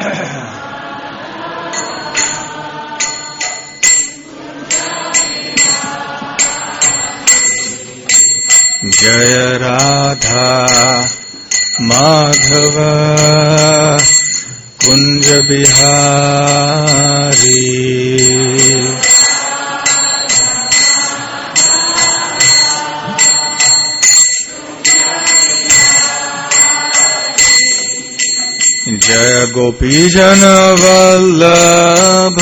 जय राधा माधव कुंज बिहारी। जय गोपीजन वल्लभ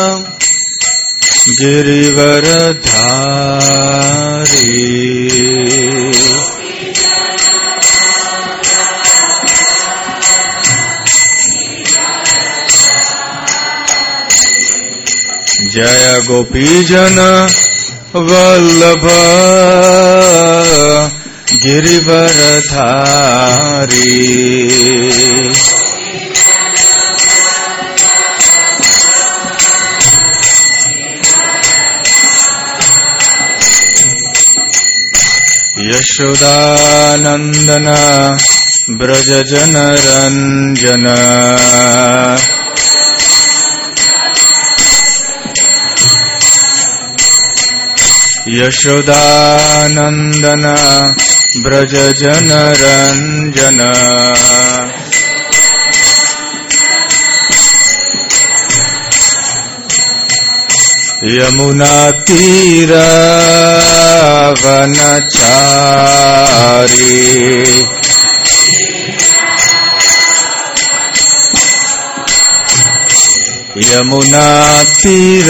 गिरिवरधारी। जय गोपीजन वल्लभ गिरिवरधारी। यशोदानंदन ब्रज जनरंजन। यशोदानंदन ब्रज जनरंजन। यमुना तीर वनचारी। यमुना तीर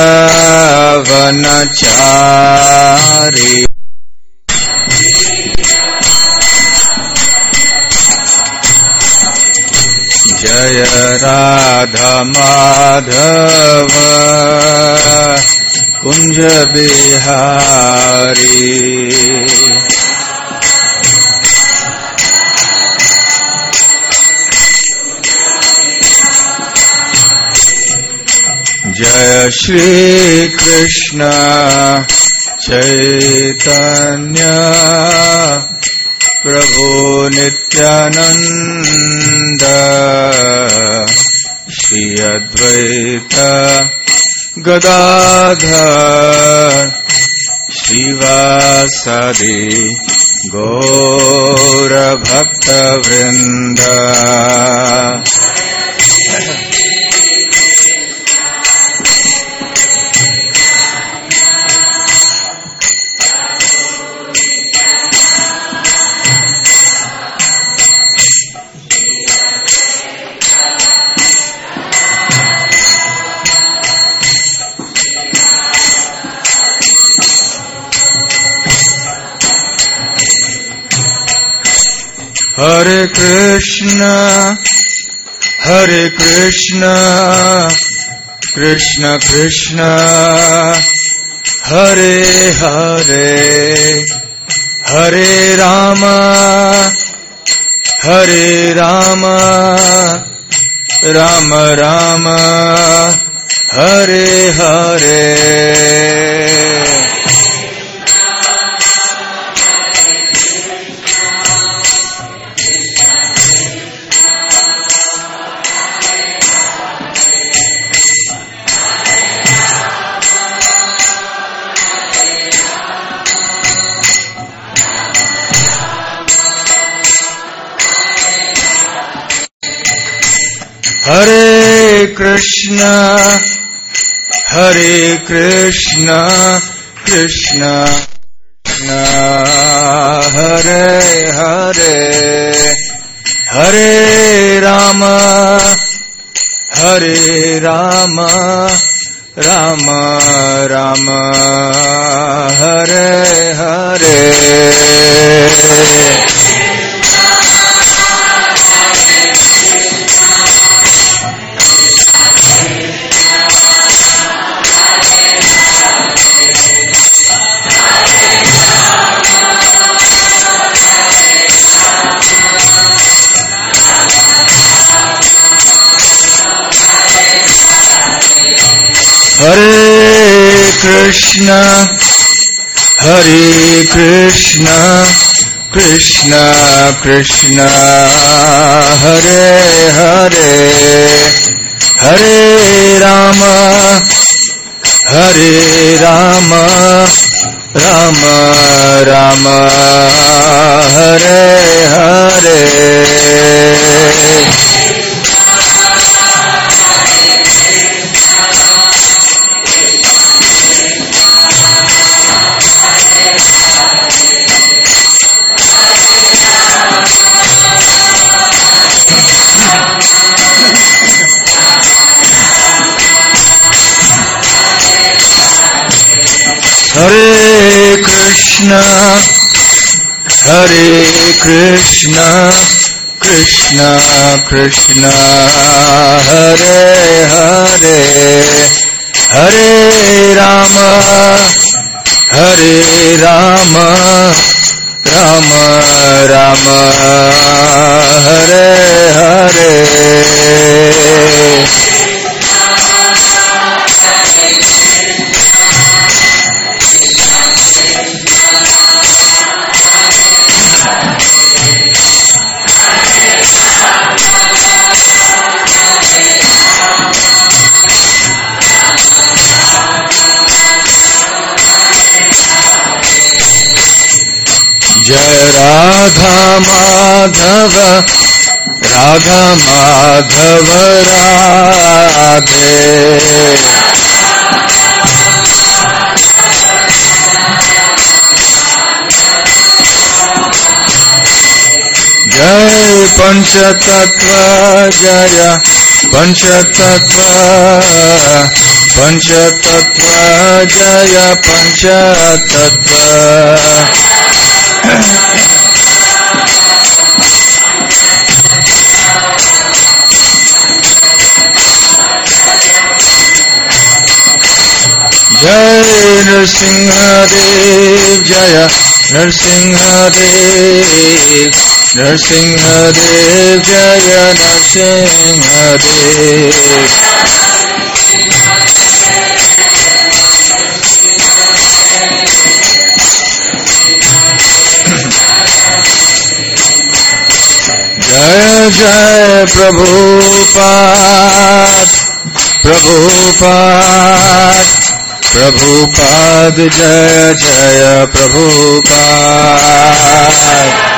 वनचारी। जय राधा माधव कुंज बिहारी। जय श्री कृष्ण चैतन्य प्रभु नित्यानंद। श्री अद्वैत गदाधर श्रीवासादि गौर भक्त वृंद। हरे कृष्ण कृष्ण कृष्ण हरे हरे, हरे राम राम राम हरे हरे। हरे कृष्ण कृष्ण कृष्ण हरे हरे, हरे राम राम राम हरे हरे। हरे Krishna Krishna Krishna Hare Hare, Hare Rama, Hare Rama, Rama Rama, Hare Hare. Hare Krishna, Hare Krishna, Krishna Krishna, Hare Hare, Hare Rama, Hare Rama, Rama Rama, Hare Hare. Jai Radha Madhava, Radha Madhava Radhe. Jai Panchatattva, Jaya Panchatattva, Panchatattva, Jaya Panchatattva. Jai Nrsimha Dev, Jaya Nrsimha Dev, Nrsimha Dev, Jaya Nrsimha Dev. Jai Jai Prabhupada, Prabhupada, Prabhupada, Jaya Jaya Prabhupada.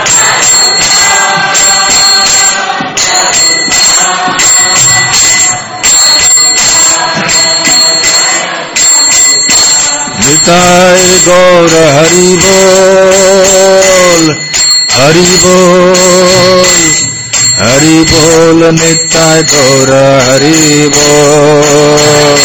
Nitai Gaura Hari Bol, Hari Bol, Hari Bol, Nitai Gaura Hari Bol.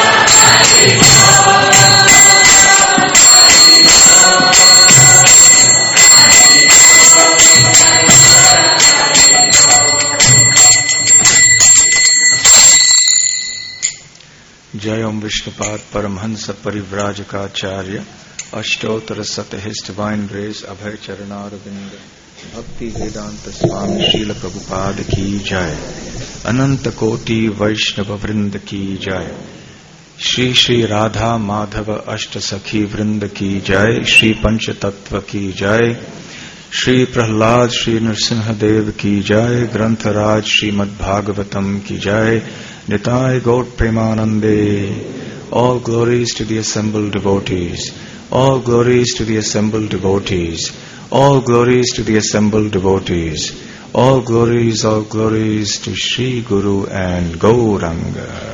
Jai Om Vishnupad Paramhansa Parivrajakaacharya Ashtotara Sata His Divine Grace Abhay Charanaravinda Bhakti Vedanta Swami Srila Prabhupada Ki Jai Ananta Koti Vaishnava Vrinda Ki Jai Shri Shri Radha Madhava Ashta Sakhi Vrinda Ki Jai Shri Pancha Tattva Ki Jai Shri Prahlad Shri Nrsimha Dev Ki Jai Grantharaj Srimad Bhagavatam Ki Jai Nitai Gaur Premanande. All glories to the assembled devotees. All glories to the assembled devotees. All glories to the assembled devotees. All glories to Shri Guru and Gauranga.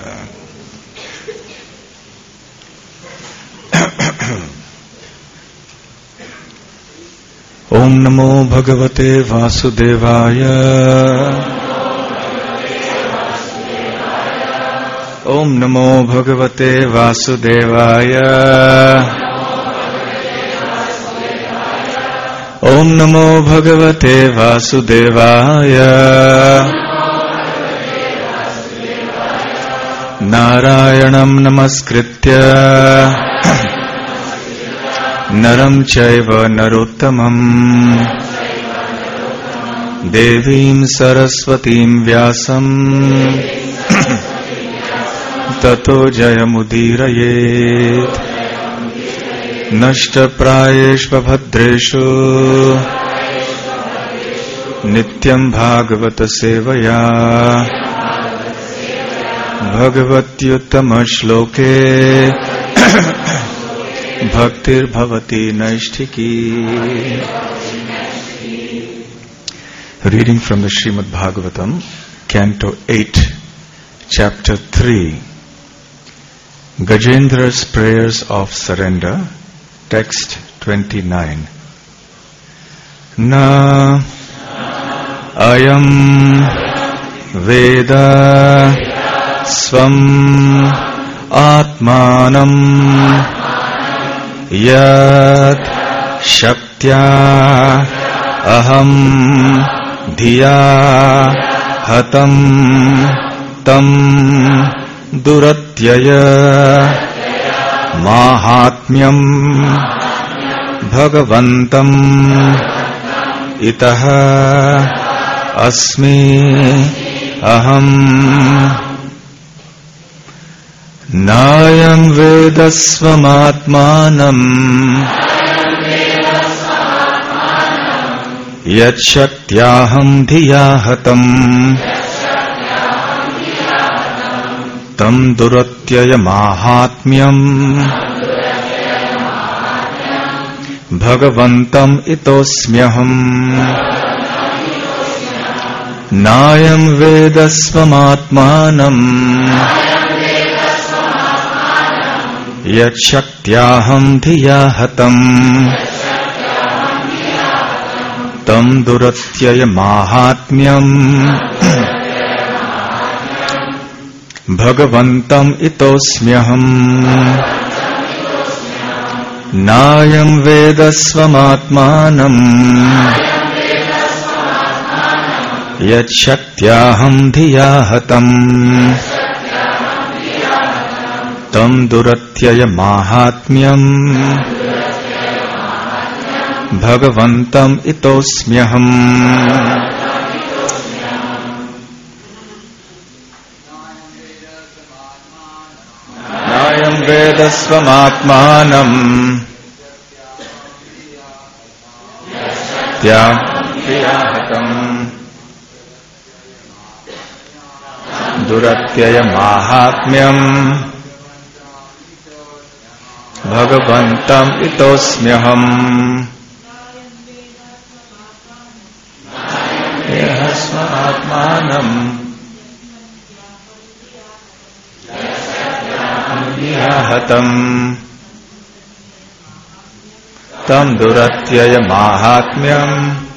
Om Namo Bhagavate Vasudevaya. Om Namo Bhagavate Vasudevaya. Om Namo Bhagavate Vasudevaya. Narayanam Namaskritya Naram Chaiva Narottamam Devim Saraswatim Vyasam Tato Jayamudirayet Nashta Prayeshva Bhadreshu Nityam Bhagavata Sevaya भगवत्युत्तम श्लोके भक्तिर्भवति नैष्ठिकी. Reading from the Srimad Bhagavatam, Canto 8, Chapter 3. Gajendra's Prayers of Surrender, Text 29. Na ayam veda svam atmanam yat shaktya aham dhiya hatam tam duratyaya mahatmyam bhagavantam itaha asmi aham. Nayam vedasvamatmanam yat shaktyaham dhiyahatam tam duratyaya mahatmyam bhagavantam itosmyaham. Nayam vedasvamatmanam yat shaktyaham dhiyahatam tam duratyaya mahatmyam bhagavantam itosmyaham. Nayam vedasvamatmanam yat shaktyaham dhiyahatam tam duratyaya mahatmyam bhagavantam itosmyaham. Nayam vedasvamatmanam dhiyahatam duratyaya mahatmyam bhagavantam itosmyaham. Yahasvatmanam dhiyahatam tam duratyaya mahatmyam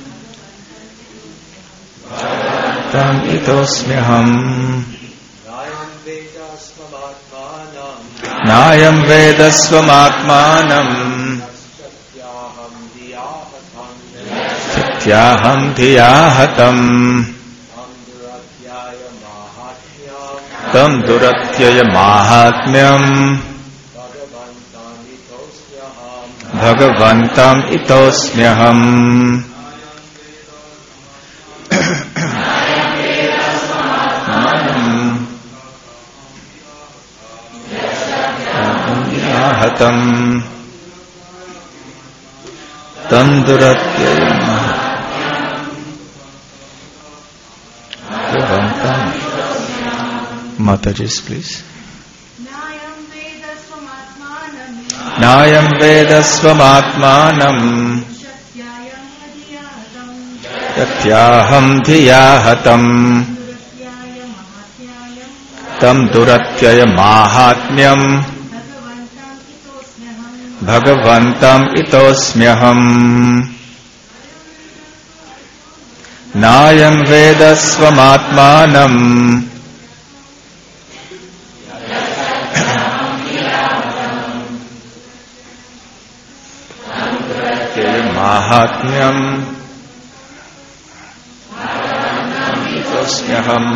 tam itosmyaham. Nayam vedasvamatmanam satyaham dhiyahatam tam duratyaya mahatmyam bhagavantam itosmyaham. Hatam tam duratyaya bhagavantam. Mataji's, please. Nayam vedasvamatmanam yatyaham dhiyahatam tam duratyaya mahatmyam bhagavantam itosmyaham. Nayam vedasvamatmanam mahatmyam itosmyaham.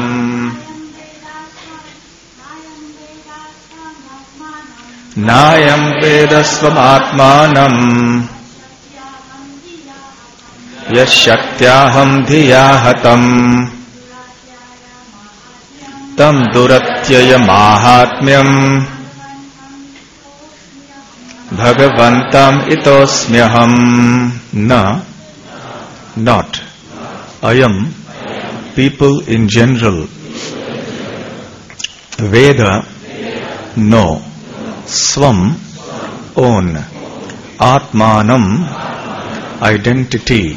Nayam vedasvamatmanam yashakyaham dhiyahatam tam duratyaya mahatmyam bhagavantam itosmyaham. Na, not. Ayam, people in general. Veda, no. Svam, own. Atmanam, identity.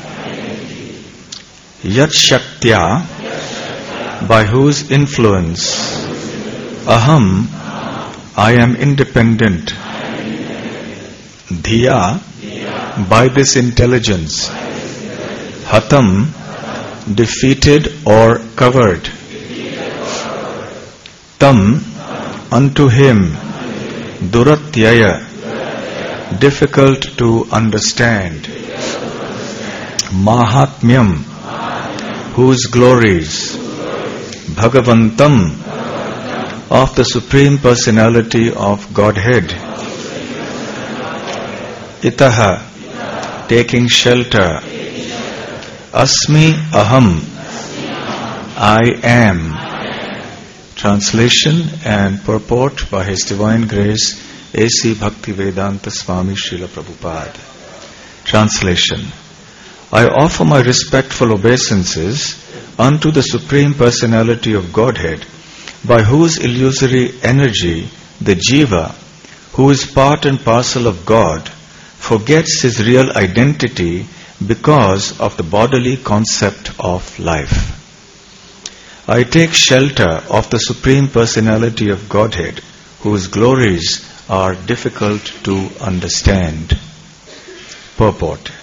Yat Shaktya, by whose influence. Aham, I am independent. Dhiya, by this intelligence. Hatam, defeated or covered. Tam, unto him. Duratyaya, difficult to understand. Mahatmyam, whose glories. Bhagavantam, of the Supreme Personality of Godhead. Itaha, taking shelter. Asmi aham, I am. Translation and purport by His Divine Grace A.C. Bhaktivedanta Swami Srila Prabhupada. Translation. I offer my respectful obeisances unto the Supreme Personality of Godhead, by whose illusory energy the Jiva, who is part and parcel of God, forgets his real identity because of the bodily concept of life. I take shelter of the Supreme Personality of Godhead, whose glories are difficult to understand. Purport.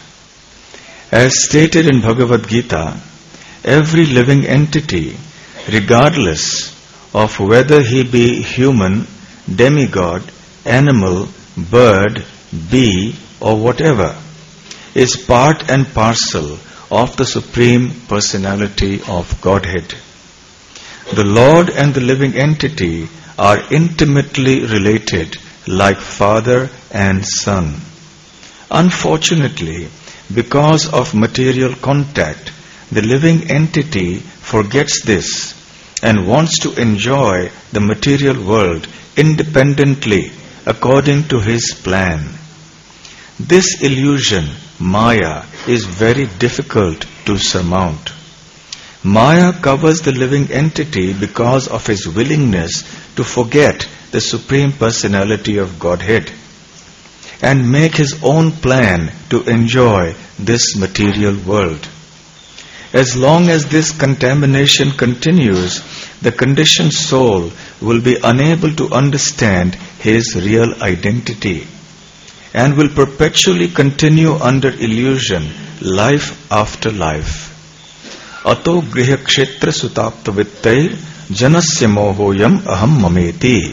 As stated in Bhagavad Gita, every living entity, regardless of whether he be human, demigod, animal, bird, bee, or whatever, is part and parcel of the Supreme Personality of Godhead. The Lord and the living entity are intimately related like father and son. Unfortunately, because of material contact, the living entity forgets this and wants to enjoy the material world independently according to his plan. This illusion, Maya, is very difficult to surmount. Maya covers the living entity because of his willingness to forget the Supreme Personality of Godhead and make his own plan to enjoy this material world. As long as this contamination continues, the conditioned soul will be unable to understand his real identity and will perpetually continue under illusion, life after life. Ato griha kshetra sutapta vittair janasya mohoyam aham mameti.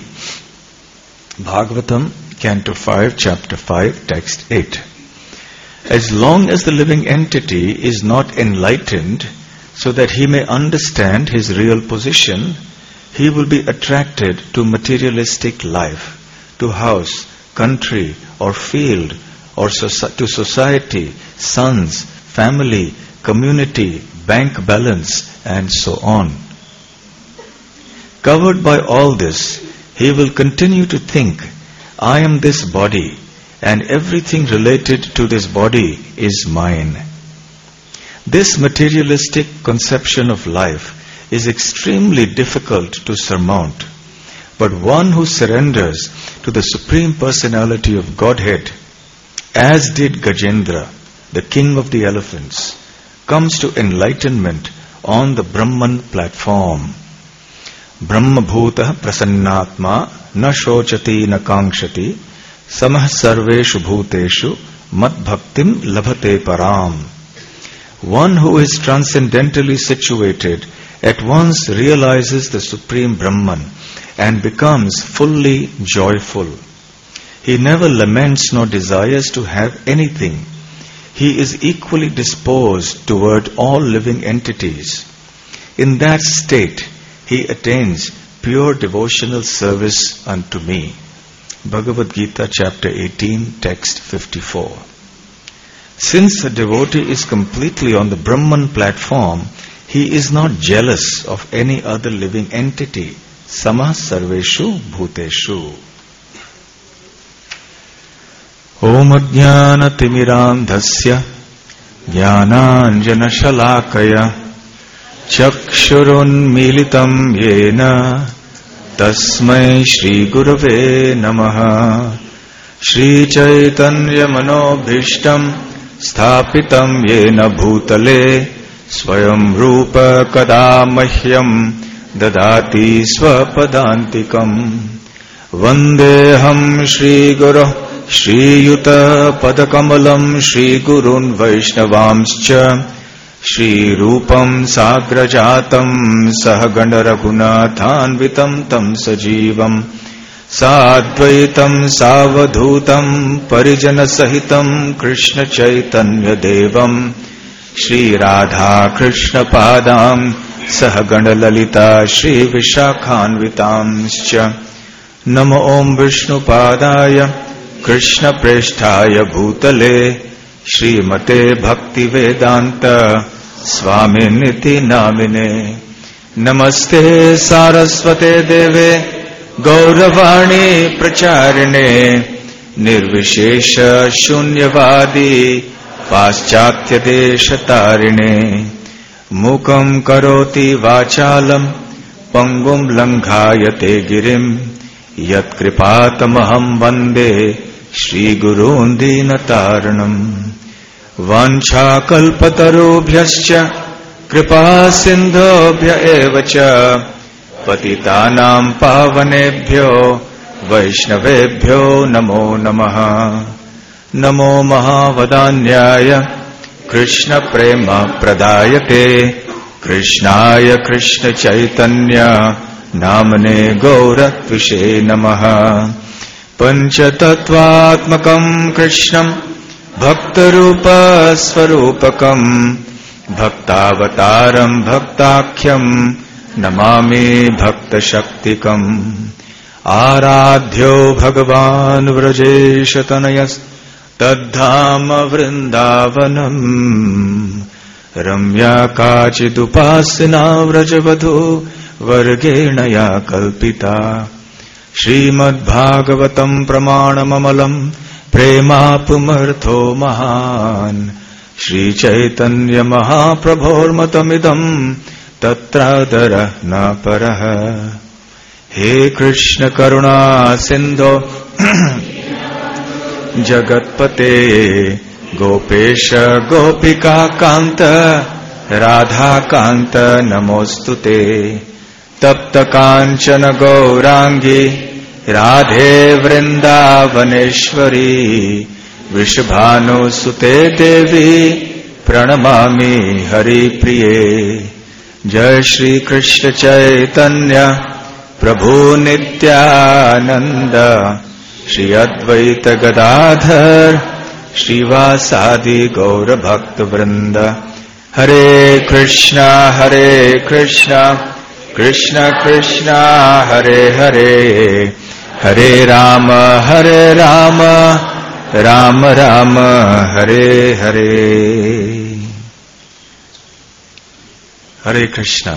Bhagavatam, Canto 5, Chapter 5, Text 8. As long as the living entity is not enlightened so that he may understand his real position, he will be attracted to materialistic life, to house, country, or field, or to society, sons, family, community, bank balance, and so on. Covered by all this, he will continue to think, I am this body, and everything related to this body is mine. This materialistic conception of life is extremely difficult to surmount. But one who surrenders to the Supreme Personality of Godhead, as did Gajendra, the king of the elephants, comes to enlightenment on the Brahman platform. Brahma bhuta prasannatma na shochati na kankshati samah sarveshu bhuteshu mat bhaktim labhate param. One who is transcendentally situated at once realizes the Supreme Brahman and becomes fully joyful. He never laments nor desires to have anything. He is equally disposed toward all living entities. In that state, he attains pure devotional service unto me. Bhagavad Gita, Chapter 18, Text 54. Since a devotee is completely on the Brahman platform, he is not jealous of any other living entity. Samah sarveshu bhuteshu. Om ajnana timirandhasya jnananjana shalakaya chakshurun militam yena तस्मै श्रीगुरवे नमः। श्रीचैतन्यमनोभीष्टम् स्थापितं येन भूतले स्वयं रूप कदा मह्यं ददाति स्वपदान्तिकम्। वन्देऽहं श्रीगुरोः श्रीयुतपदकमलं श्रीगुरून् वैष्णवांश्च श्रीरूपं साग्रजातं सहगणरघुनाथान्वितं तं सजीवम् साद्वैतं सावधूतं परिजनसहितं कृष्णचैतन्यदेवम् श्रीराधाकृष्णपादां सहगणललिता श्रीविशाखान्वितांश्च। नमो ॐ विष्णुपादाय कृष्णप्रेष्ठाय भूतले श्रीमते भक्तिवेदान्त स्वामिनिति नामिने। नमस्ते सारस्वते देवे गौरवाणी प्रचारिणे निर्विशेष शून्यवादी पाश्चात्यदेशतारिणे। मूकं करोति वाचालं पंगुं लंघायते गिरिं यत्कृपातमहं वन्दे श्रीगुरून् दीनतारिणम्। वाञ्छाकल्पतरुभ्यश्च कृपा सिन्धुभ्य एव च पतितानां पावनेभ्यो वैष्णवेभ्यो नमो नमः। नमो महावदान्याय कृष्णप्रेम प्रदायते कृष्णाय कृष्णचैतन्य नामने गौरत्विषे नमः। पञ्चतत्त्वात्मकं कृष्णं भक्तरूपस्वरूपकं भक्तावतारं भक्ताख्यं नमामि भक्तशक्तिकम्। आराध्यो भगवान् व्रजेशतनयस्तद्धाम वृन्दावनम् रम्या काचिदुपासना व्रजवधू वर्गेण या कल्पिता। श्रीमद्भागवतं प्रमाणममलं प्रेमापुमर्थो महान् श्रीचैतन्यमहाप्रभोर्मतमिदं तत्रादरः न परः। हे कृष्ण करुणा सिन्धो जगत्पते गोपेश गोपिका कान्त राधाकान्त नमोऽस्तुते। तप्त काञ्चन गौरांगी राधे वृन्दावनेश्वरी वृषभानुसुते देवी प्रणमामि हरिप्रिये। जय श्री कृष्ण चैतन्य प्रभु नित्यानंद श्री अद्वैत गदाधर श्रीवासादि गौर भक्त वृंद। हरे Krishna Krishna Krishna Hare Hare Hare Ram Ram Ram Hare Hare. Hare Krishna.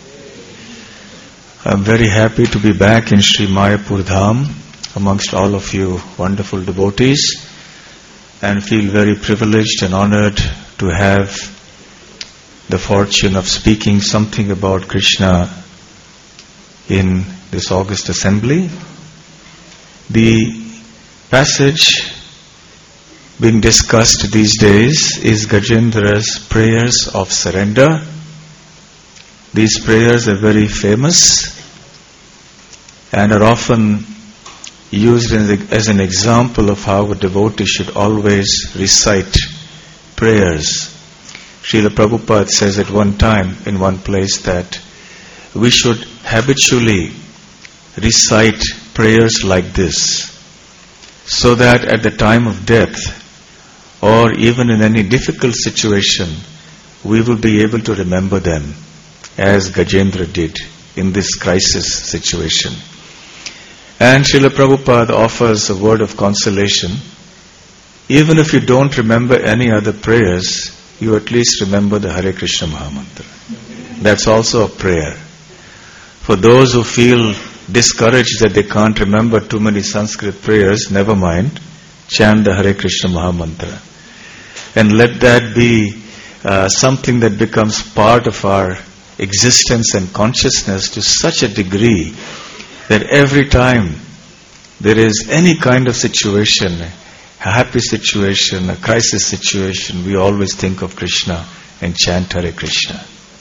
I'm very happy to be back in Sri Mayapur Dham amongst all of you wonderful devotees, and feel very privileged and honored to have the fortune of speaking something about Krishna in this August assembly. The passage being discussed these days is Gajendra's prayers of surrender. These prayers are very famous and are often used as an example of how a devotee should always recite prayers. Srila Prabhupada says at one time in one place that we should habitually recite prayers like this, so that at the time of death or even in any difficult situation, we will be able to remember them, as Gajendra did in this crisis situation. And Srila Prabhupada offers a word of consolation. Even if you don't remember any other prayers, you at least remember the Hare Krishna Mahamantra. That's also a prayer. For those who feel discouraged that they can't remember too many Sanskrit prayers, never mind, chant the Hare Krishna Mahamantra. And let that be something that becomes part of our existence and consciousness to such a degree that every time there is any kind of situation, a happy situation, a crisis situation, we always think of Krishna and chant Hare Krishna.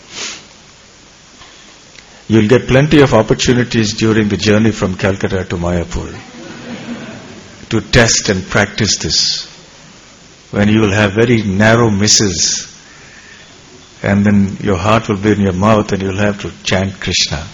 You'll get plenty of opportunities during the journey from Calcutta to Mayapur to test and practice this. When you will have very narrow misses, and then your heart will be in your mouth and you'll have to chant Krishna.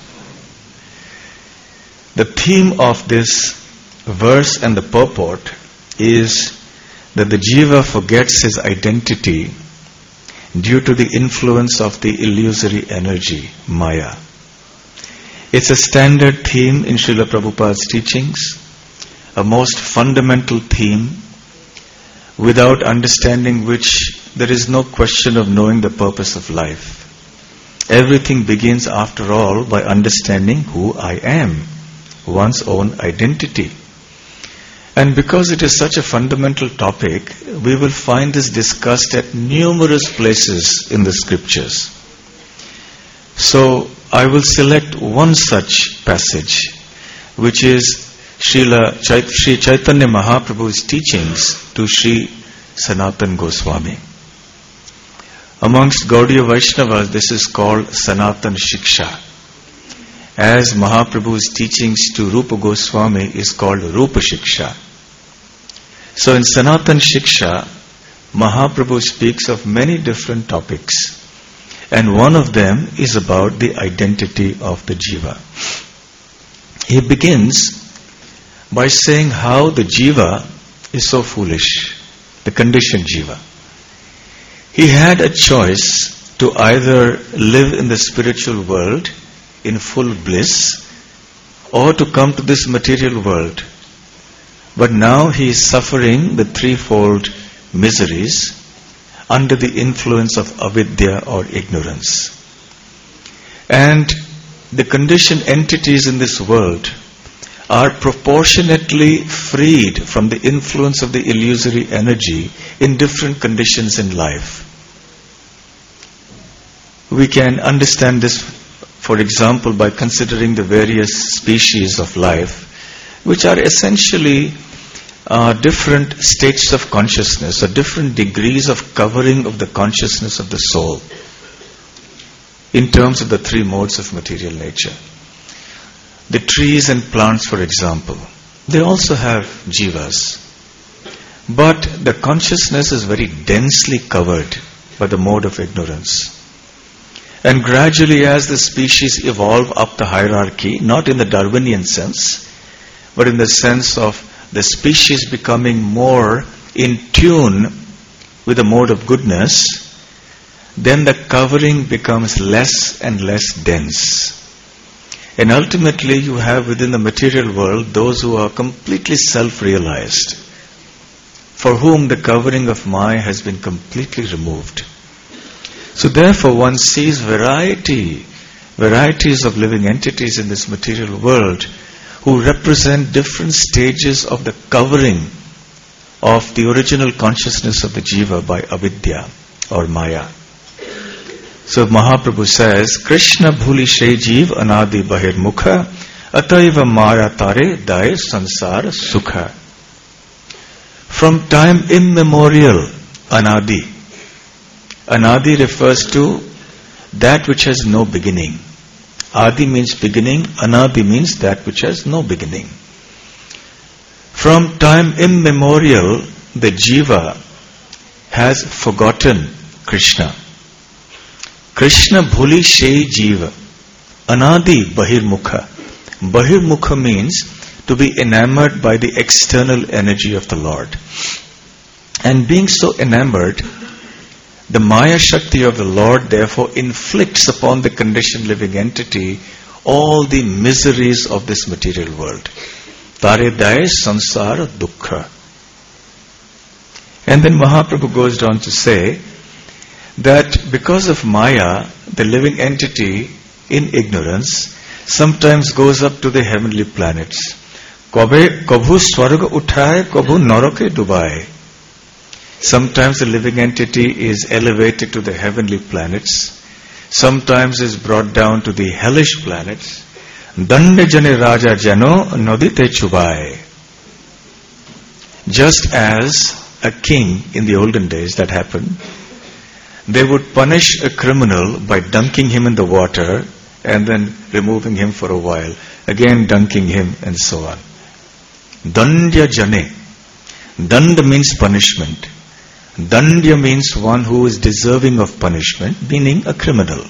The theme of this verse and the purport is that the jiva forgets his identity due to the influence of the illusory energy, Maya. It's a standard theme in Srila Prabhupada's teachings, a most fundamental theme, without understanding which there is no question of knowing the purpose of life. Everything begins, after all, by understanding who I am, one's own identity. And because it is such a fundamental topic, we will find this discussed at numerous places in the scriptures. So, I will select one such passage, which is Sri Chaitanya Mahaprabhu's teachings to Sri Sanatana Goswami. Amongst Gaudiya Vaishnavas, this is called Sanatana Shiksha, as Mahaprabhu's teachings to Rupa Goswami is called Rupa Shiksha. So in Sanatana Shiksha, Mahaprabhu speaks of many different topics, and one of them is about the identity of the jiva. He begins by saying how the jiva is so foolish, the conditioned jiva. He had a choice to either live in the spiritual world in full bliss or to come to this material world. But now he is suffering the threefold miseries under the influence of avidya or ignorance. And the conditioned entities in this world are proportionately freed from the influence of the illusory energy in different conditions in life. We can understand this, for example, by considering the various species of life, which are essentially different states of consciousness, or different degrees of covering of the consciousness of the soul in terms of the three modes of material nature. The trees and plants, for example, they also have jivas, but the consciousness is very densely covered by the mode of ignorance. And gradually, as the species evolve up the hierarchy, not in the Darwinian sense, but in the sense of the species becoming more in tune with the mode of goodness, then the covering becomes less and less dense. And ultimately you have within the material world those who are completely self-realized, for whom the covering of Maya has been completely removed. So therefore one sees varieties of living entities in this material world who represent different stages of the covering of the original consciousness of the jiva by avidya or Maya. So Mahaprabhu says, Krishna bhuli she jeev anadi bahir mukha ataiva mara tare dae sansara sukha. From time immemorial, anadi. Anadi refers to that which has no beginning. Adi means beginning, anadi means that which has no beginning. From time immemorial, the jiva has forgotten Krishna. Krishna bhuli she jiva anadi bahirmukha. Bahirmukha means to be enamored by the external energy of the Lord. And being so enamored, the Maya Shakti of the Lord therefore inflicts upon the conditioned living entity all the miseries of this material world. Tare dae sansara dukkha. And then Mahaprabhu goes on to say that because of Maya, the living entity in ignorance sometimes goes up to the heavenly planets. Kabhu swarga uthaye, kabhu narake dubaye. Sometimes the living entity is elevated to the heavenly planets. Sometimes is brought down to the hellish planets. Danda jane raja jano nodite chubai. Just as a king in the olden days that happened, they would punish a criminal by dunking him in the water and then removing him for a while, again dunking him and so on. Dandya jane. Danda means punishment. Dandya means one who is deserving of punishment, meaning a criminal.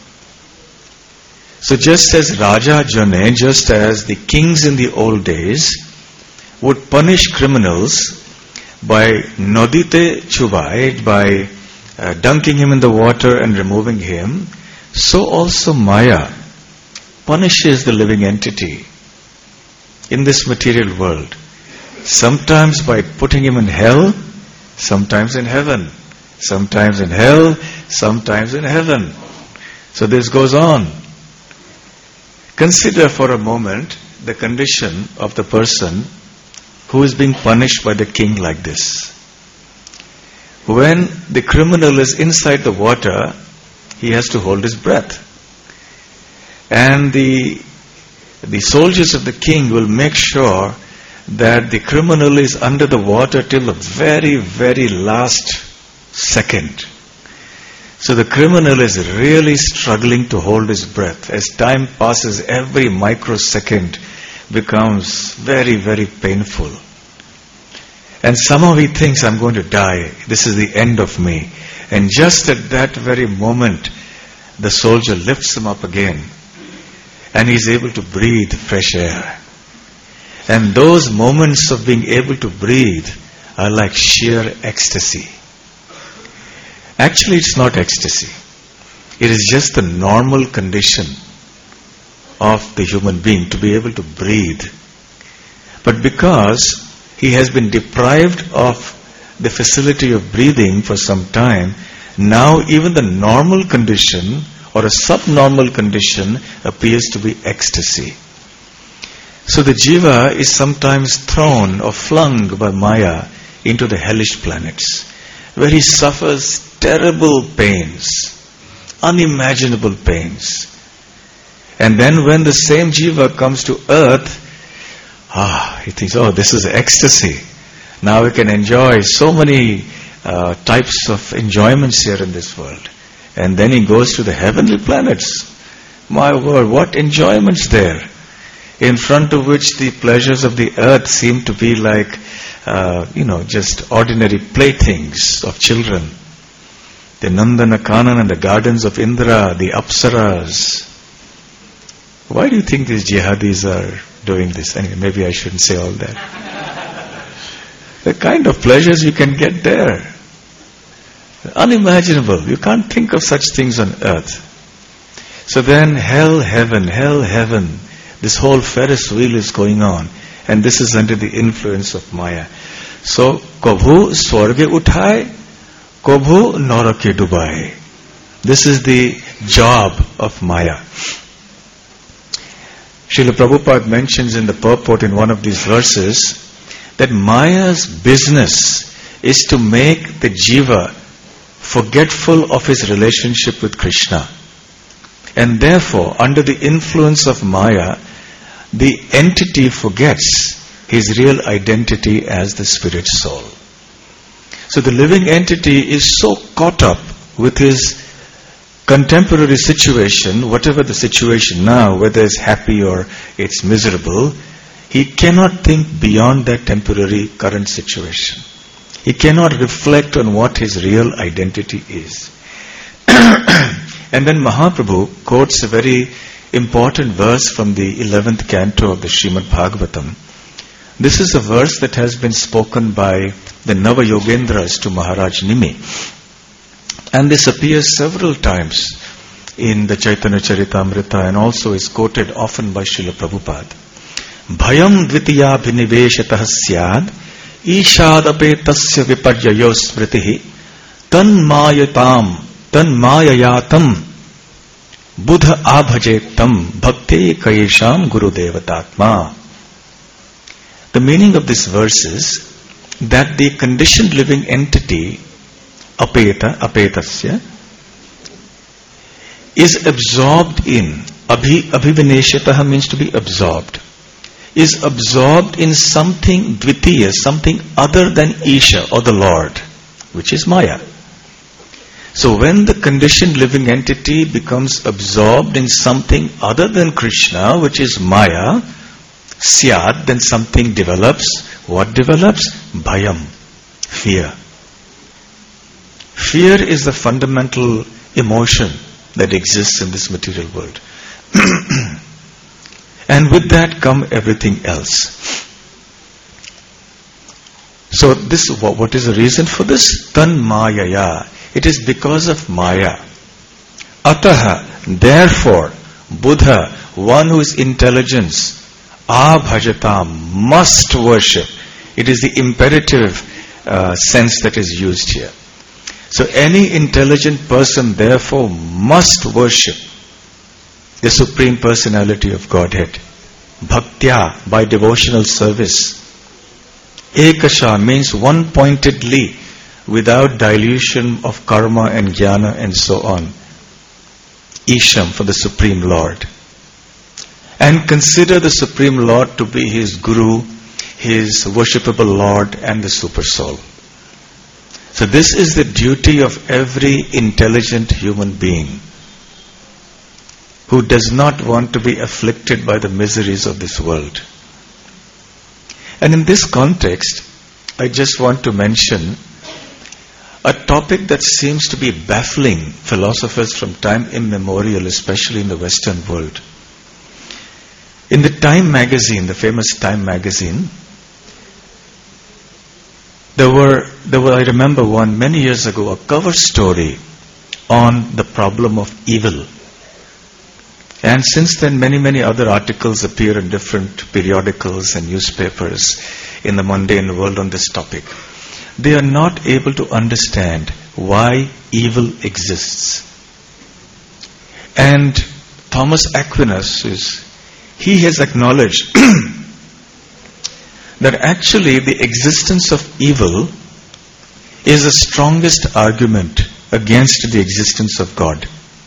So just as Raja Jane, just as the kings in the old days would punish criminals by nodite chubai, by dunking him in the water and removing him, so also Maya punishes the living entity in this material world. Sometimes by putting him in hell, sometimes in heaven. Sometimes in hell, sometimes in heaven. So this goes on. Consider for a moment the condition of the person who is being punished by the king like this. When the criminal is inside the water, he has to hold his breath. And the soldiers of the king will make sure that the criminal is under the water till the very, very last second. So the criminal is really struggling to hold his breath. As time passes, every microsecond becomes very, very painful. And somehow he thinks, I'm going to die. This is the end of me. And just at that very moment, the soldier lifts him up again. And he's able to breathe fresh air. And those moments of being able to breathe are like sheer ecstasy. Actually, it's not ecstasy. It is just the normal condition of the human being to be able to breathe. But because he has been deprived of the facility of breathing for some time, now even the normal condition or a subnormal condition appears to be ecstasy. So the jiva is sometimes thrown or flung by Maya into the hellish planets, where he suffers terrible pains, unimaginable pains. And then when the same jiva comes to earth, he thinks, this is ecstasy. Now we can enjoy so many types of enjoyments here in this world. And then he goes to the heavenly planets. My word, what enjoyments there! In front of which the pleasures of the earth seem to be like, just ordinary playthings of children. The Nandana Kanan and the gardens of Indra, the Apsaras. Why do you think these jihadis are doing this? Anyway, maybe I shouldn't say all that. The kind of pleasures you can get there. Unimaginable. You can't think of such things on earth. So then hell, heaven. This whole Ferris wheel is going on. And this is under the influence of Maya. So, Kabhu Swarge Uthai, Kabhu Narake Dubai. This is the job of Maya. Srila Prabhupada mentions in the purport in one of these verses that Maya's business is to make the jiva forgetful of his relationship with Krishna. And therefore, under the influence of Maya, the entity forgets his real identity as the spirit soul. So the living entity is so caught up with his contemporary situation, whatever the situation now, whether it's happy or it's miserable, he cannot think beyond that temporary current situation. He cannot reflect on what his real identity is. And then Mahaprabhu quotes a very important verse from the 11th canto of the Srimad Bhagavatam. This is a verse that has been spoken by the Nava Yogendras to Maharaj Nimi. And this appears several times in the Chaitanya Charitamrita and also is quoted often by Srila Prabhupada. Bhayam dvitiya bhiniveshatah syad ishadape tasya viparyayo smritihi tanmayayatam buddha abhajetam bhakte kayesham gurudevatatma. The meaning of this verse is that the conditioned living entity apetasya is absorbed in Abhivineshataha means to be absorbed. Is absorbed in something dvitiya, something other than Isha or the Lord, which is Maya. So when the conditioned living entity becomes absorbed in something other than Krishna, which is Maya, Syad, then something develops. What develops? Bhayam, fear. Fear is the fundamental emotion that exists in this material world. And with that come everything else. So this, what is the reason for this? Tan Mayaya. It is because of Maya. Ataha, therefore, Buddha, one who is intelligence, abhajatam, must worship. It is the imperative sense that is used here. So any intelligent person therefore must worship the Supreme Personality of Godhead. Bhaktya, by devotional service. Ekasha means one-pointedly, without dilution of karma and jnana and so on. Isham, for the Supreme Lord. And consider the Supreme Lord to be his Guru, his worshipable Lord and the Super Soul. So this is the duty of every intelligent human being who does not want to be afflicted by the miseries of this world. And in this context, I just want to mention a topic that seems to be baffling philosophers from time immemorial, especially in the Western world. In the Time magazine, the famous Time magazine, there were, I remember one many years ago, a cover story on the problem of evil. And since then, many other articles appear in different periodicals and newspapers in the mundane world on this topic. They are not able to understand why evil exists. And Thomas Aquinas, he has acknowledged that actually the existence of evil is the strongest argument against the existence of God.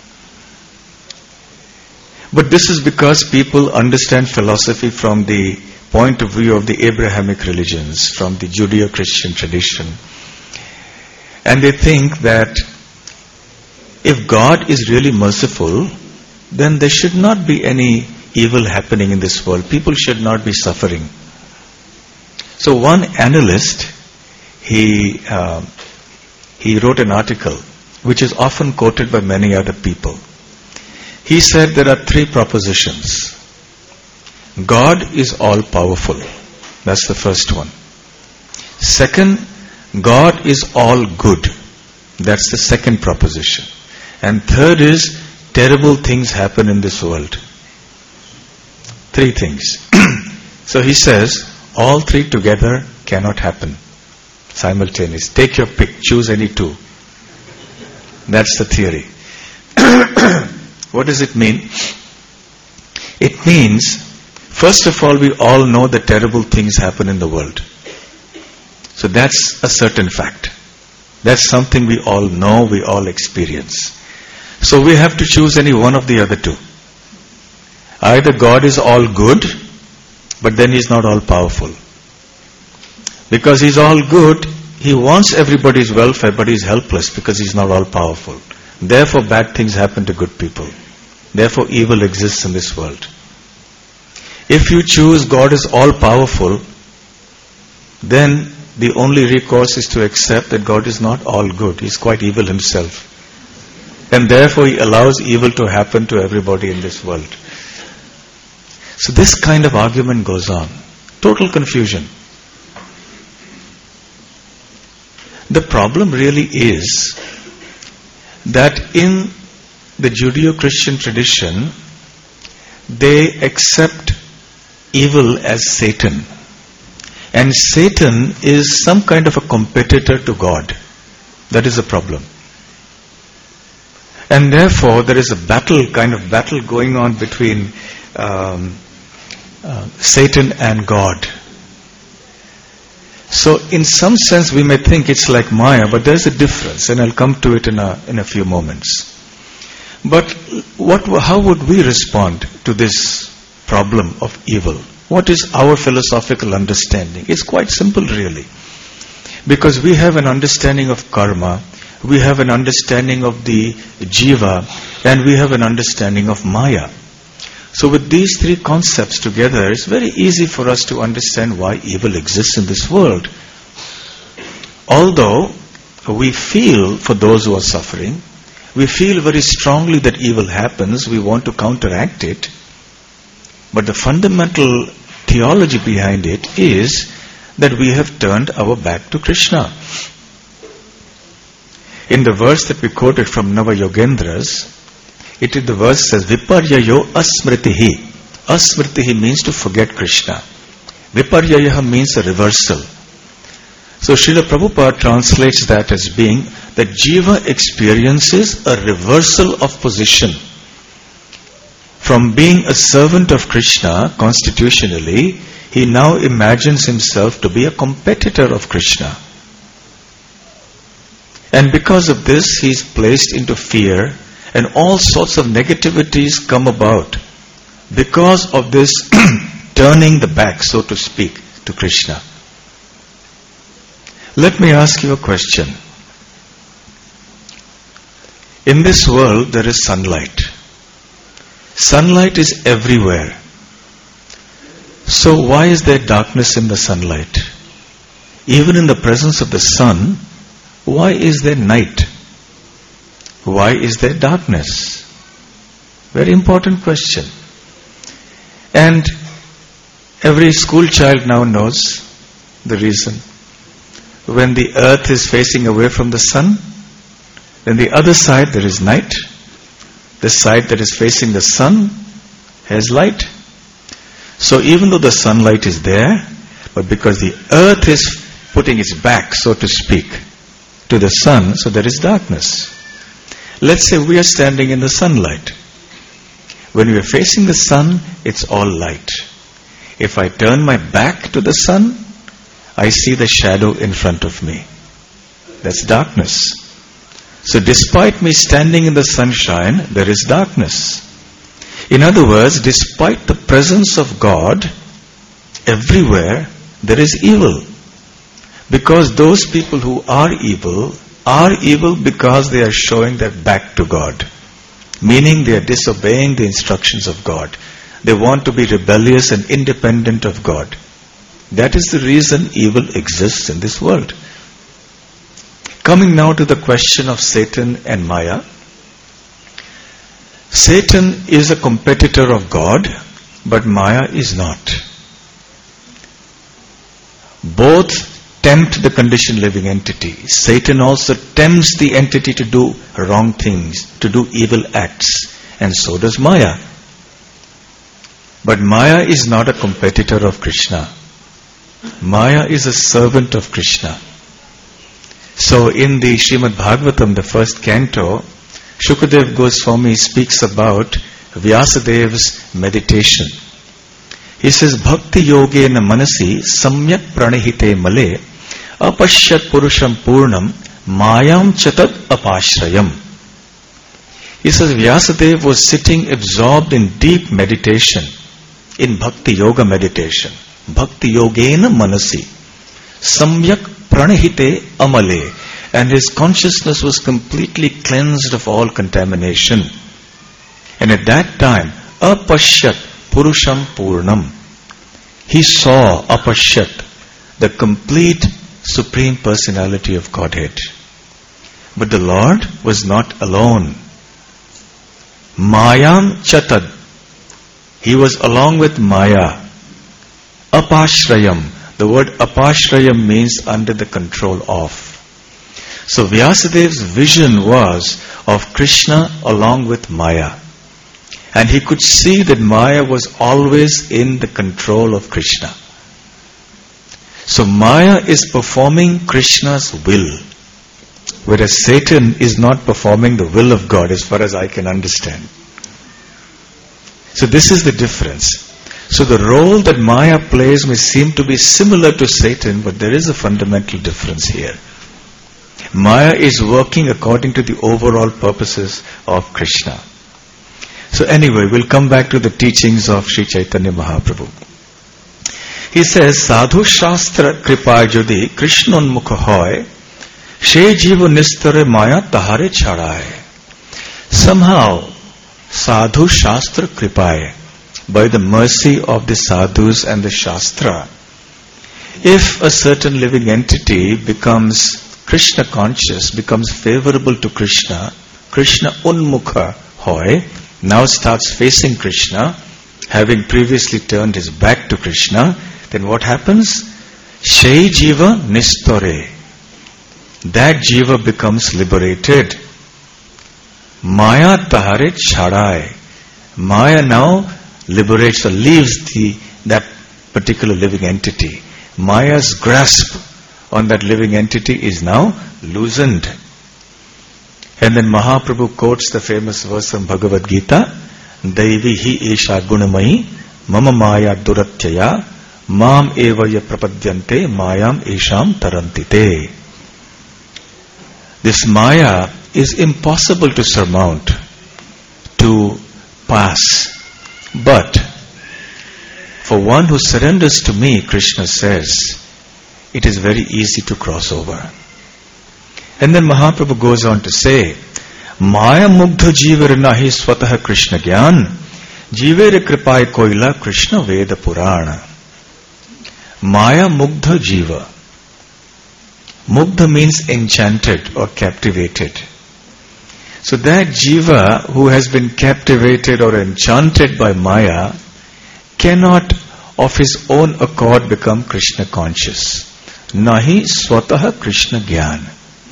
But this is because people understand philosophy from the point of view of the Abrahamic religions, from the Judeo-Christian tradition. And they think that if God is really merciful, then there should not be any evil happening in this world. People should not be suffering. So one analyst, he wrote an article which is often quoted by many other people. He said there are three propositions. God is all-powerful. That's the first one. Second, God is all good. That's the second proposition. And third is, terrible things happen in this world. Three things. So he says, all three together cannot happen simultaneous. Take your pick, choose any two. That's the theory. What does it mean? It means, first of all, we all know that terrible things happen in the world. So that's a certain fact. That's something we all know, we all experience. So we have to choose any one of the other two. Either God is all good, but then He's not all powerful. Because He's all good, He wants everybody's welfare, but He's helpless because He's not all powerful. Therefore, bad things happen to good people. Therefore, evil exists in this world. If you choose God is all powerful, then the only recourse is to accept that God is not all good. He's quite evil Himself. And therefore, He allows evil to happen to everybody in this world. So this kind of argument goes on. Total confusion. The problem really is that in the Judeo-Christian tradition, they accept evil as Satan. And Satan is some kind of a competitor to God. That is the problem. And therefore, there is a kind of battle going on between Satan and God. So in some sense we may think it's like Maya, but there's a difference, and I'll come to it in a few moments. But how would we respond to this problem of evil? What is our philosophical understanding? It's quite simple really. Because we have an understanding of karma, we have an understanding of the jiva, and we have an understanding of maya. So with these three concepts together, it's very easy for us to understand why evil exists in this world. Although we feel for those who are suffering, we feel very strongly that evil happens, we want to counteract it, but the fundamental theology behind it is that we have turned our back to Krishna. In the verse that we quoted from Nava-yogendras, the verse says, Viparyayo asmritihi. Asmritihi means to forget Krishna. Viparyayaha means a reversal. So Srila Prabhupada translates that as being that Jiva experiences a reversal of position. From being a servant of Krishna constitutionally, he now imagines himself to be a competitor of Krishna. And because of this, he is placed into fear, and all sorts of negativities come about because of this turning the back, so to speak, to Krishna. Let me ask you a question. In this world, there is sunlight. Sunlight is everywhere. So why is there darkness in the sunlight? Even in the presence of the sun, why is there night? Why is there darkness? Very important question. And every school child now knows the reason. When the earth is facing away from the sun, then the other side there is night. The side that is facing the sun has light. So even though the sunlight is there, but because the earth is putting its back, so to speak, to the sun, so there is darkness. Let's say we are standing in the sunlight. When we are facing the sun, it's all light. If I turn my back to the sun, I see the shadow in front of me. That's darkness. So despite me standing in the sunshine, there is darkness. In other words, despite the presence of God, everywhere there is evil. Because those people who are evil because they are showing their back to God. Meaning they are disobeying the instructions of God. They want to be rebellious and independent of God. That is the reason evil exists in this world. Coming now to the question of Satan and Maya. Satan is a competitor of God, but Maya is not. Both tempt the conditioned living entity. Satan also tempts the entity to do wrong things, to do evil acts, and so does Maya. But Maya is not a competitor of Krishna. Maya is a servant of Krishna. So in the Srimad Bhagavatam, the first canto, Shukadev Goswami speaks about Vyasadev's meditation. He says, Bhakti yogena manasi samyak pranihite male apashyat purusham purnam mayam chatat apashrayam. He says Vyasadev was sitting absorbed in deep meditation, in Bhakti yoga meditation. Bhakti yogena manasi samyak pranihite amale, and his consciousness was completely cleansed of all contamination. And at that time, apashyat purusham purnam, he saw apashyat, the complete Supreme Personality of Godhead. But the Lord was not alone. Mayam chatad, he was along with Maya. Apashrayam, the word apashrayam means under the control of. So Vyasadev's vision was of Krishna along with Maya. And he could see that Maya was always in the control of Krishna. So Maya is performing Krishna's will, whereas Satan is not performing the will of God as far as I can understand. So this is the difference. So the role that Maya plays may seem to be similar to Satan, but there is a fundamental difference here. Maya is working according to the overall purposes of Krishna. So anyway, we'll come back to the teachings of Sri Chaitanya Mahaprabhu. He says, Sadhu Shastra Kripa Jodi Krishnan Mukha hoy, She Jiva Nistare Maya Tahare Chadaye. Somehow, Sadhu Shastra Kripaye, by the mercy of the sadhus and the Shastra, if a certain living entity becomes Krishna conscious, becomes favorable to Krishna, Krishna Unmukha hoy, now starts facing Krishna, having previously turned his back to Krishna, then what happens? Shei Jiva Nistore. That Jiva becomes liberated. Maya Tahare Chadaye. Maya now liberates or leaves that particular living entity. Maya's grasp on that living entity is now loosened. And then Mahaprabhu quotes the famous verse from Bhagavad Gita, Daivi hi esha gunamayi mama maya duratyaya mam evaya prapadyante mayam esham tarantite. This Maya is impossible to surmount, to pass. But for one who surrenders to me, Krishna says, it is very easy to cross over. And then Mahaprabhu goes on to say, Maya mugdha jivar nahi swatah Krishna gyan, jivere kripai koila Krishna Veda Purana. Maya mugdha jiva. Mugdha means enchanted or captivated. So that jiva who has been captivated or enchanted by Maya cannot of his own accord become Krishna conscious. Nahi swatah Krishna gyan.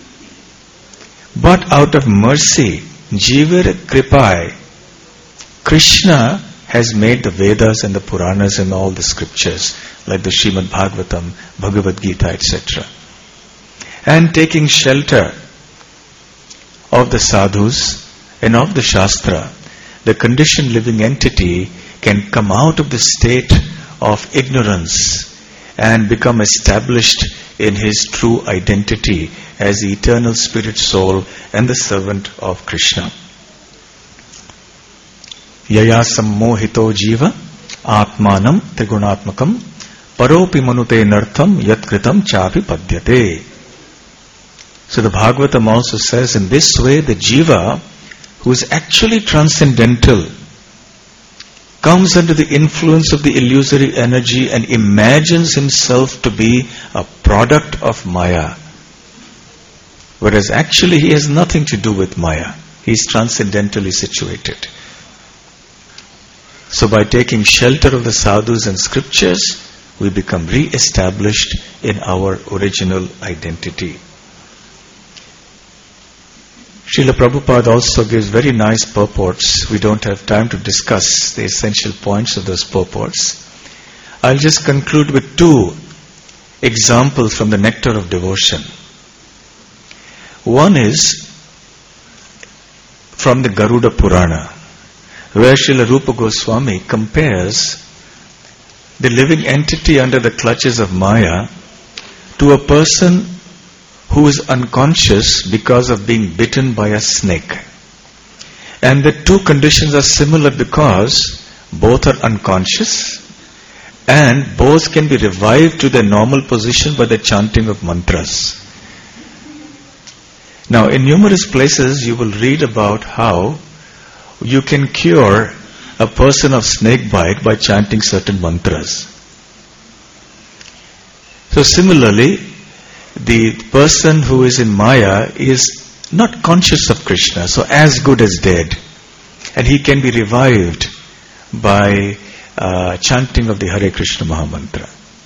But out of mercy, Jivar Kripai, Krishna has made the Vedas and the Puranas and all the scriptures, like the Srimad Bhagavatam, Bhagavad Gita, etc. And taking shelter of the sadhus and of the Shastra, the conditioned living entity can come out of the state of ignorance and become established in his true identity as the eternal spirit soul and the servant of Krishna. Yaya sammohito jiva atmanam trigunatmakam paropi manute nartham yat kritam chapi padyate. So the Bhagavatam also says, in this way the jiva, who is actually transcendental, comes under the influence of the illusory energy and imagines himself to be a product of Maya. Whereas actually he has nothing to do with Maya. He is transcendentally situated. So by taking shelter of the sadhus and scriptures, we become re-established in our original identity. Srila Prabhupada also gives very nice purports. We don't have time to discuss the essential points of those purports. I'll just conclude with two examples from the Nectar of Devotion. One is from the Garuda Purana, where Srila Rupa Goswami compares the living entity under the clutches of Maya to a person who is unconscious because of being bitten by a snake. And the two conditions are similar because both are unconscious and both can be revived to their normal position by the chanting of mantras. Now, in numerous places you will read about how you can cure a person of snake bite by chanting certain mantras. So similarly, the person who is in Maya is not conscious of Krishna, so as good as dead. And he can be revived by chanting of the Hare Krishna Mahamantra.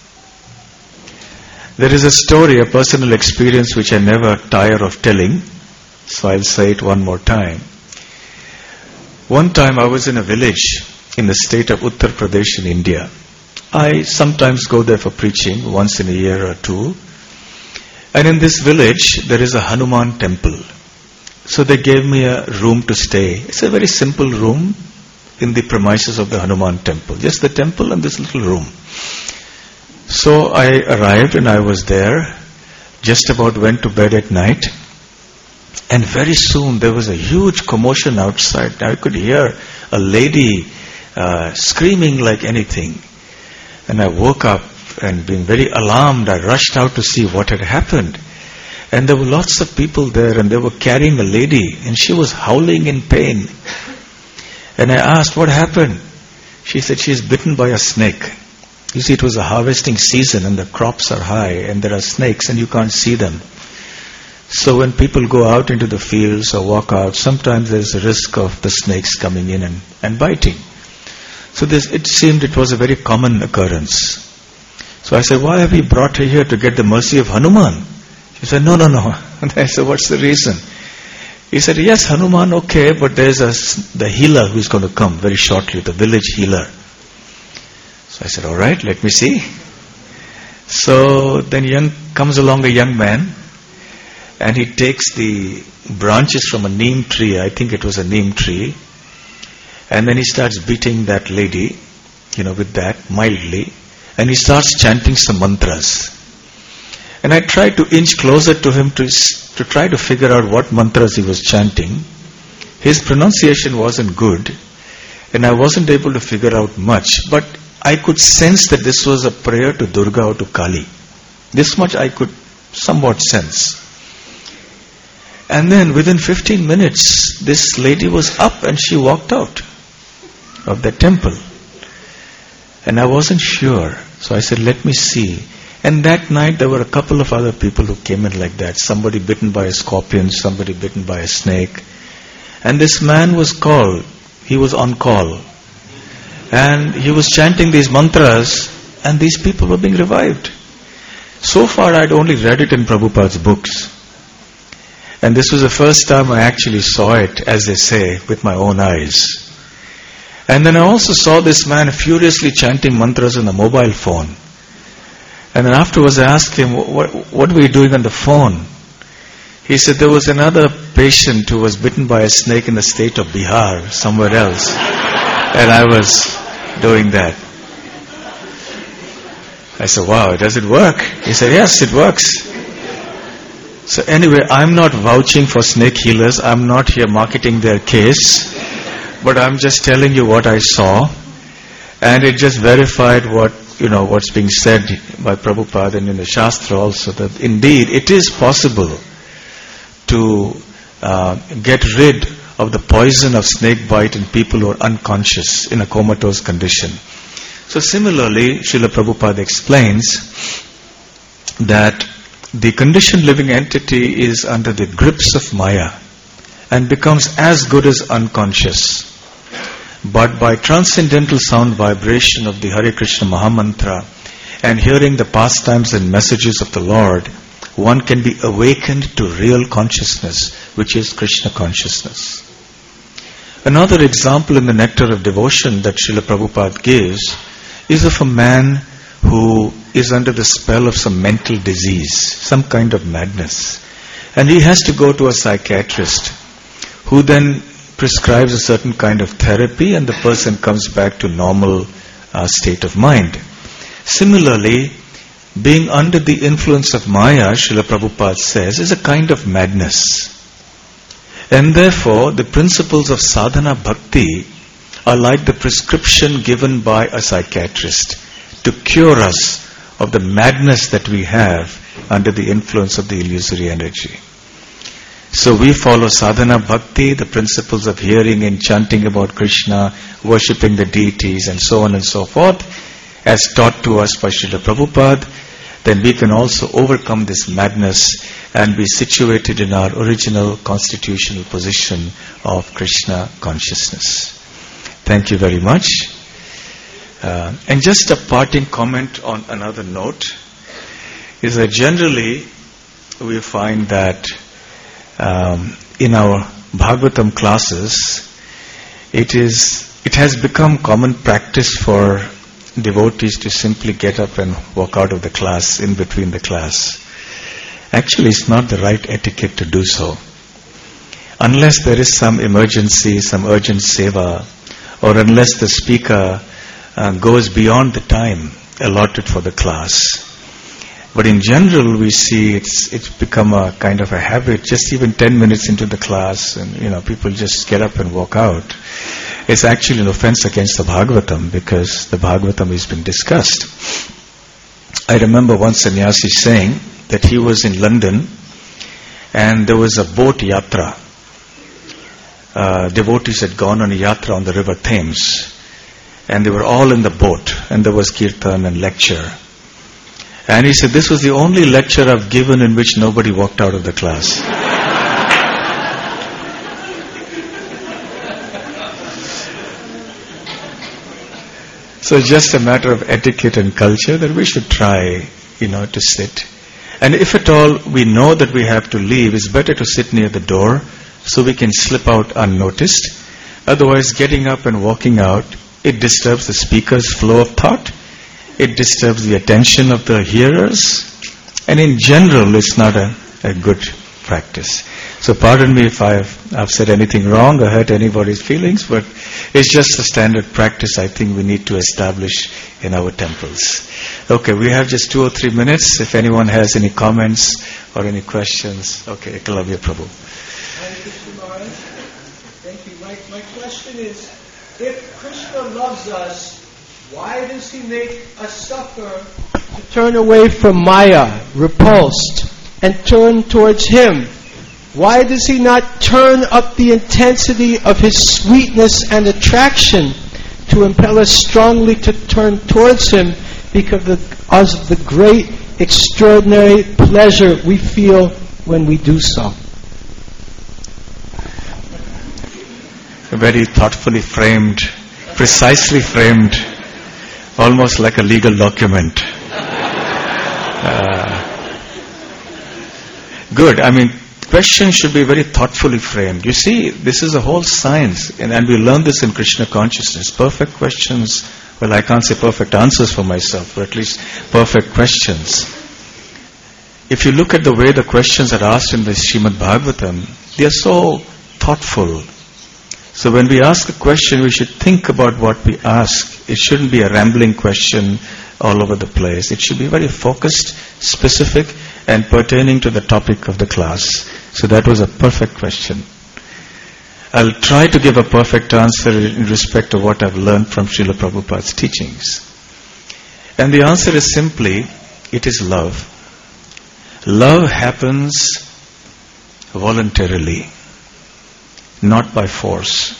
There is a story, a personal experience which I never tire of telling, so I'll say it one more time. One time I was in a village in the state of Uttar Pradesh in India. I sometimes go there for preaching once in a year or two. And in this village, there is a Hanuman temple. So they gave me a room to stay. It's a very simple room in the premises of the Hanuman temple. Just the temple and this little room. So I arrived and I was there, just about went to bed at night. And very soon there was a huge commotion outside. I could hear a lady screaming like anything. And I woke up and being very alarmed, I rushed out to see what had happened. And there were lots of people there and they were carrying a lady and she was howling in pain. And I asked, what happened? She said she is bitten by a snake. You see, it was a harvesting season and the crops are high and there are snakes and you can't see them. So when people go out into the fields or walk out, sometimes there's a risk of the snakes coming in and biting. So it seemed it was a very common occurrence. So I said, why have you brought her here, to get the mercy of Hanuman? She said, no. And I said, what's the reason? He said, yes, Hanuman, okay, but there's the healer who's going to come very shortly, the village healer. So I said, all right, let me see. So then comes along a young man, and he takes the branches from a neem tree, I think it was a neem tree, and then he starts beating that lady, with that, mildly, and he starts chanting some mantras. And I tried to inch closer to him to try to figure out what mantras he was chanting. His pronunciation wasn't good, and I wasn't able to figure out much, but I could sense that this was a prayer to Durga or to Kali. This much I could somewhat sense. And then within 15 minutes, this lady was up and she walked out of the temple. And I wasn't sure, so I said, let me see. And that night there were a couple of other people who came in like that. Somebody bitten by a scorpion, somebody bitten by a snake. And this man was called. He was on call. And he was chanting these mantras and these people were being revived. So far I'd only read it in Prabhupada's books. And this was the first time I actually saw it, as they say, with my own eyes. And then I also saw this man furiously chanting mantras on the mobile phone. And then afterwards I asked him, what were you doing on the phone? He said there was another patient who was bitten by a snake in the state of Bihar, somewhere else. And I was doing that. I said, wow, does it work? He said, yes, it works. So anyway, I'm not vouching for snake healers. I'm not here marketing their case. But I'm just telling you what I saw. And it just verified what's being said by Prabhupada and in the Shastra also, that indeed it is possible to get rid of the poison of snake bite in people who are unconscious in a comatose condition. So similarly, Srila Prabhupada explains that the conditioned living entity is under the grips of Maya and becomes as good as unconscious. But by transcendental sound vibration of the Hare Krishna Mahamantra and hearing the pastimes and messages of the Lord, one can be awakened to real consciousness, which is Krishna consciousness. Another example in the Nectar of Devotion that Srila Prabhupada gives is of a man who is under the spell of some mental disease, some kind of madness. And he has to go to a psychiatrist who then prescribes a certain kind of therapy and the person comes back to normal state of mind. Similarly, being under the influence of Maya, Srila Prabhupada says, is a kind of madness. And therefore, the principles of sadhana bhakti are like the prescription given by a psychiatrist to cure us of the madness that we have under the influence of the illusory energy. So we follow sadhana bhakti, the principles of hearing and chanting about Krishna, worshipping the deities and so on and so forth, as taught to us by Srila Prabhupada. Then we can also overcome this madness and be situated in our original constitutional position of Krishna consciousness. Thank you very much. And just a parting comment on another note is that generally we find that in our Bhagavatam classes, it has become common practice for devotees to simply get up and walk out of the class in between the class. Actually, it's not the right etiquette to do so. Unless there is some emergency, some urgent seva, or unless the speaker goes beyond the time allotted for the class. But in general, we see it's become a kind of a habit, just even 10 minutes into the class, and people just get up and walk out. is actually an offense against the Bhagavatam, because the Bhagavatam is being discussed. I remember one sannyasi saying that he was in London and there was a boat yatra. Devotees had gone on a yatra on the river Thames, and they were all in the boat, and there was kirtan and lecture. And he said, this was the only lecture I've given in which nobody walked out of the class. So it's just a matter of etiquette and culture that we should try, to sit. And if at all we know that we have to leave, it's better to sit near the door so we can slip out unnoticed. Otherwise, getting up and walking out, it disturbs the speaker's flow of thought. It disturbs the attention of the hearers. And in general, it's not a good practice. So pardon me if I've said anything wrong or hurt anybody's feelings, but it's just a standard practice I think we need to establish in our temples. Okay, we have just 2 or 3 minutes. If anyone has any comments or any questions. Okay, Ekalavya Prabhu. Hare Krishna Maharaj. Thank you. My question is, if Krishna loves us, why does he make us suffer to turn away from Maya, repulsed, and turn towards him? Why does he not turn up the intensity of his sweetness and attraction to impel us strongly to turn towards him because of the great, extraordinary pleasure we feel when we do so? Very thoughtfully framed, precisely framed, almost like a legal document. Good. Questions should be very thoughtfully framed. You see, this is a whole science, and we learn this in Krishna consciousness. Perfect questions, well, I can't say perfect answers for myself, but at least perfect questions. If you look at the way the questions are asked in the Srimad Bhagavatam, they are so thoughtful. So when we ask a question, we should think about what we ask. It shouldn't be a rambling question all over the place. It should be very focused, specific, and pertaining to the topic of the class. So that was a perfect question. I'll try to give a perfect answer in respect to what I've learned from Srila Prabhupada's teachings. And the answer is simply, it is love. Love happens voluntarily, not by force.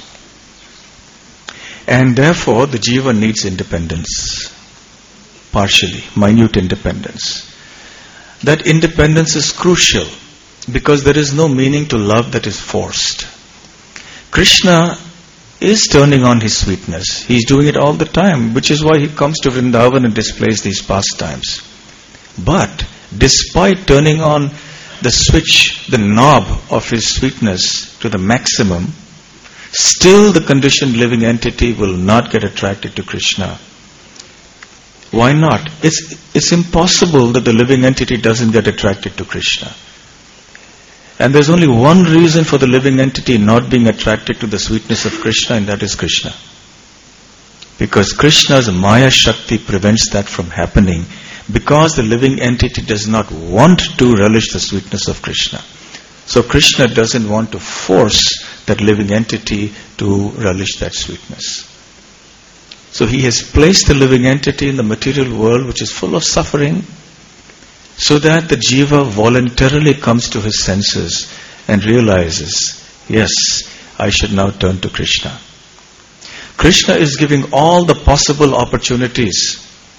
And therefore, the jiva needs independence. Partially, minute independence. That independence is crucial because there is no meaning to love that is forced. Krishna is turning on his sweetness. He's doing it all the time, which is why he comes to Vrindavan and displays these pastimes. But despite turning on the switch, the knob of his sweetness to the maximum, still the conditioned living entity will not get attracted to Krishna. Why not? It's impossible that the living entity doesn't get attracted to Krishna. And there's only one reason for the living entity not being attracted to the sweetness of Krishna, and that is Krishna. Because Krishna's Maya Shakti prevents that from happening, because the living entity does not want to relish the sweetness of Krishna. So Krishna doesn't want to force that living entity to relish that sweetness. So he has placed the living entity in the material world, which is full of suffering, so that the jiva voluntarily comes to his senses and realizes, yes, I should now turn to Krishna. Krishna is giving all the possible opportunities.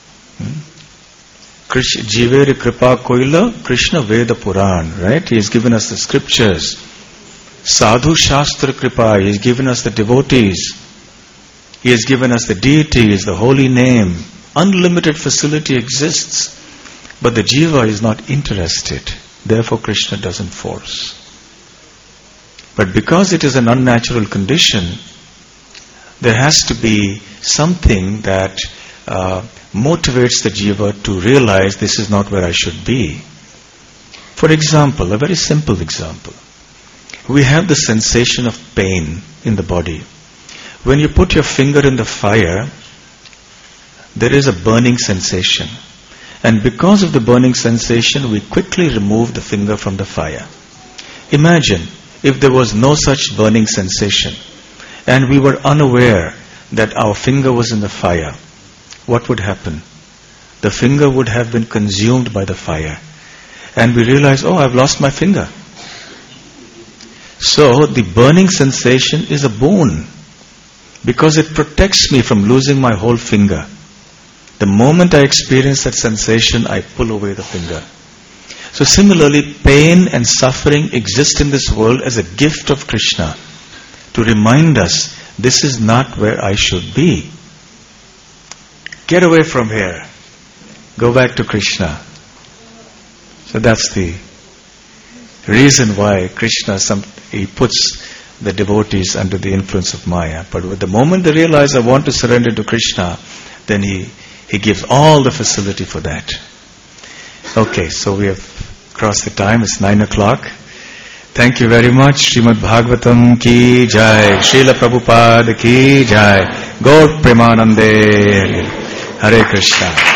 Jiveri Kripa Koila, Krishna Veda Puran, right? He has given us the scriptures. Sadhu Shastra Kripa, he has given us the devotees. He has given us the deities, the holy name. Unlimited facility exists. But the jiva is not interested. Therefore Krishna doesn't force. But because it is an unnatural condition, there has to be something that motivates the jiva to realize this is not where I should be. For example, a very simple example. We have the sensation of pain in the body. When you put your finger in the fire, there is a burning sensation. And because of the burning sensation, we quickly remove the finger from the fire. Imagine if there was no such burning sensation, and we were unaware that our finger was in the fire, what would happen? The finger would have been consumed by the fire. And we realize, oh, I've lost my finger. So the burning sensation is a boon, because it protects me from losing my whole finger. The moment I experience that sensation, I pull away the finger. So similarly, pain and suffering exist in this world as a gift of Krishna to remind us, this is not where I should be. Get away from here. Go back to Krishna. So that's the reason why Krishna, he puts the devotees under the influence of Maya. But with the moment they realize, I want to surrender to Krishna, then he gives all the facility for that. Okay, so we have crossed the time. It's 9 o'clock. Thank you very much. Srimad Bhagavatam ki jai. Srila Prabhupada ki jai. Gaur Premanande. Hare Krishna.